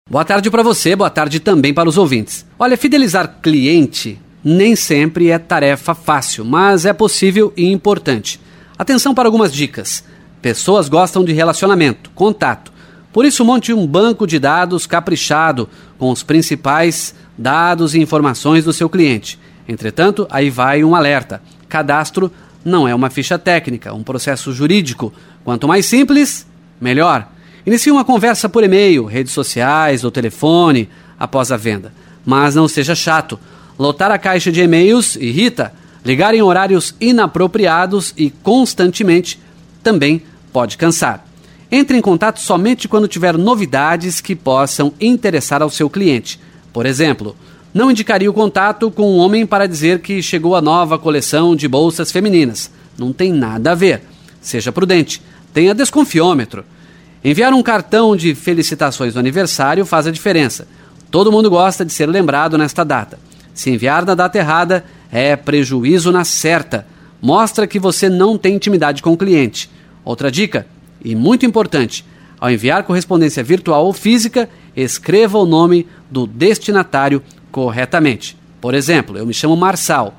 Boa tarde para você, boa tarde também para os ouvintes. Olha, fidelizar cliente nem sempre é tarefa fácil, mas é possível e importante. Atenção para algumas dicas. Pessoas gostam de relacionamento, contato. Por isso, monte um banco de dados caprichado com os principais dados e informações do seu cliente. Entretanto, aí vai um alerta. Cadastro não é uma ficha técnica, um processo jurídico. Quanto mais simples, melhor. Inicie uma conversa por e-mail, redes sociais ou telefone após a venda. Mas não seja chato. Lotar a caixa de e-mails irrita. Ligar em horários inapropriados e constantemente também pode cansar. Entre em contato somente quando tiver novidades que possam interessar ao seu cliente. Por exemplo, não indicaria o contato com um homem para dizer que chegou a nova coleção de bolsas femininas. Não tem nada a ver. Seja prudente. Tenha desconfiômetro. Enviar um cartão de felicitações do aniversário faz a diferença. Todo mundo gosta de ser lembrado nesta data. Se enviar na data errada, é prejuízo na certa. Mostra que você não tem intimidade com o cliente. Outra dica, e muito importante, ao enviar correspondência virtual ou física, escreva o nome do destinatário corretamente. Por exemplo, eu me chamo Marçal,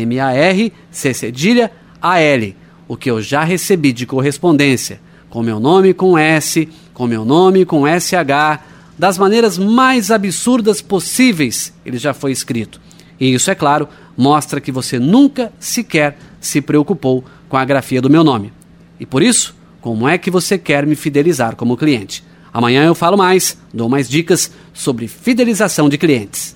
M-A-R-C-C-A-L. O que eu já recebi de correspondência, com meu nome com S, com meu nome com SH, das maneiras mais absurdas possíveis, ele já foi escrito. E isso, é claro, mostra que você nunca sequer se preocupou com a grafia do meu nome. E por isso, como é que você quer me fidelizar como cliente? Amanhã eu falo mais, dou mais dicas sobre fidelização de clientes.